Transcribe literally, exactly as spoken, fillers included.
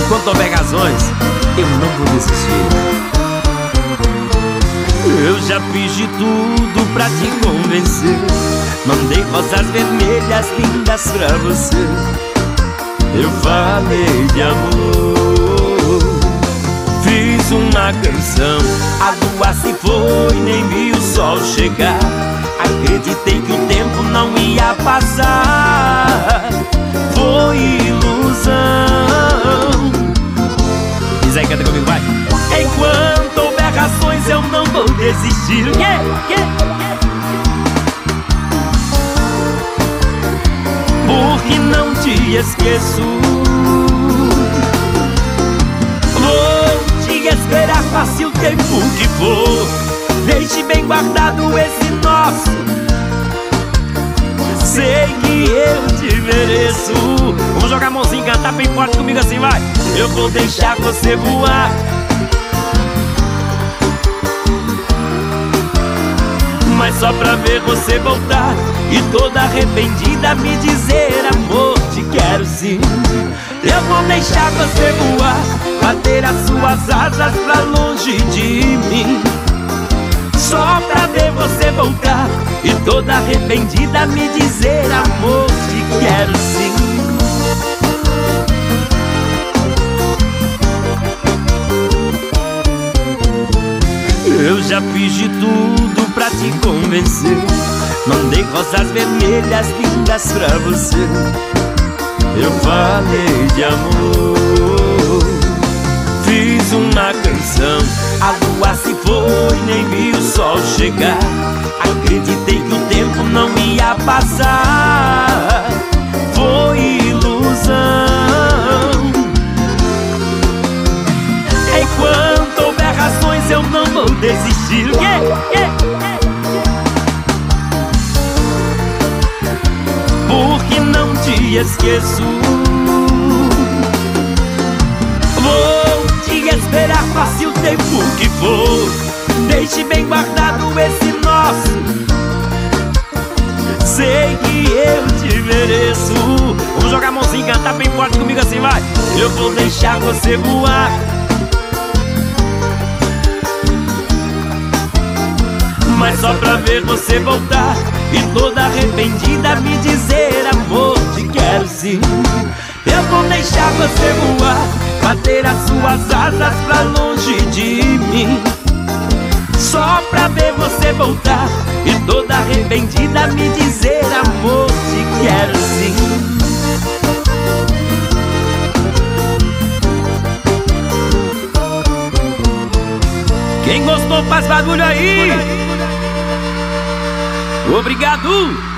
Quando houver razões, eu não vou desistir. Eu já fiz de tudo pra te convencer. Mandei rosas vermelhas lindas pra você. Eu falei de amor, fiz uma canção. A lua se foi, nem vi o sol chegar. Acreditei que o tempo não ia passar. Foi ilusão. Diz aí, canta comigo, vai. Enquanto houver razões eu não vou desistir. Yeah, yeah. Porque não te esqueço. Vou te esperar, passe o tempo que for. Deixe bem guardado esse nosso. Sei que eu te mereço. Vamos jogar a mãozinha, cantar bem forte comigo assim, vai. Eu vou deixar você voar. Mas só pra ver você voltar e toda arrependida me dizer: amor, te quero sim. Eu vou deixar você voar, bater as suas asas pra longe de mim. Só pra ver você voltar e toda arrependida me dizer: amor, te quero sim. Eu já fiz de tudo pra te convencer. Mandei rosas vermelhas lindas pra você. Eu falei de amor, fiz uma canção. A lua se foi, nem vi o sol chegar. Acreditei que o tempo não ia passar. Foi ilusão. Enquanto houver razões eu não vou desistir. Yeah, yeah, yeah. Porque não te esqueço. Vou te esperar, passe o tempo que for. Deixe bem guardado esse nosso. Sei que eu te mereço. Vamos jogar a mãozinha, cantar bem forte comigo assim, vai. Eu vou deixar você voar. Mas só pra ver você voltar e toda arrependida me dizer: amor, te quero sim. Eu vou deixar você voar, bater as suas asas pra longe de mim. Só pra ver você voltar e toda arrependida me dizer: amor, te quero sim. Quem gostou faz barulho aí. Obrigado!